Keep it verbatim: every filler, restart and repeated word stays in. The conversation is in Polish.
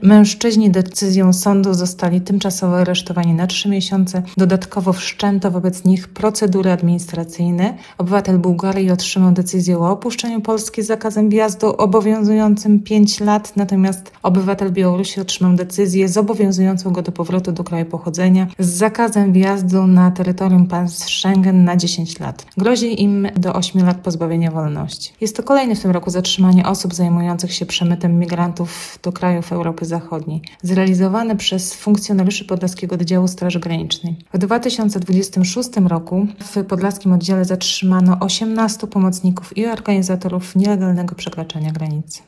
Mężczyźni decyzją sądu zostali tymczasowo aresztowani na trzy miesiące. Dodatkowo wszczęto wobec nich procedury administracyjne. Obywatel Bułgarii otrzymał decyzję o opuszczeniu Polski z zakazem wjazdu obowiązującym pięć lat, natomiast obywatel Białorusi otrzymał decyzję zobowiązującą go do powrotu do kraju pochodzenia z zakazem wjazdu na terytorium państw Schengen na dziesięć lat. Grozi im do ośmiu lat pozbawienia wolności. Jest to kolejne w tym roku zatrzymanie osób zajmujących się przemytem migrantów do krajów Europy Zachodniej, zrealizowane przez funkcjonariuszy Podlaskiego Oddziału Straży Granicznej. W dwa tysiące dwudziestym szóstym roku w podlaskim oddziale zatrzymano osiemnastu pomocników i organizatorów nielegalnego przekraczania granicy.